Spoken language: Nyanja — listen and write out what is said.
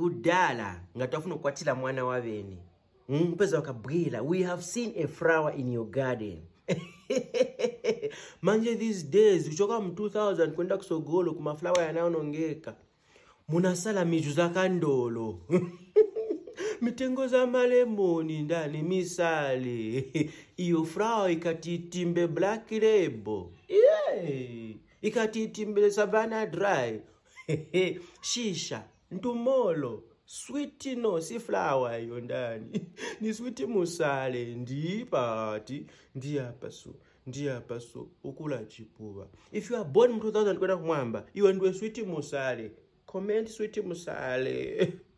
kudala ngatafuna ukwatila mwana waveni mpeza wakabwila we have seen a flower in your garden. Manje these days kuchoka 2000 kwenda kusogolo kuma flower yanaonongeka munasala miju za kandolo. Mitengo za malemoni ndani misale iyo flower ikatitimbe Black Label ikatitimbe Savannah Dry. Shisha ntumolo sweet no si flower hiyo ndani ni sweet musale ndipati ndiapa so ukula chipuva. If you are born in 2000 kwenda kumwamba iwe ndiwe sweet musale. Comment sweet musale.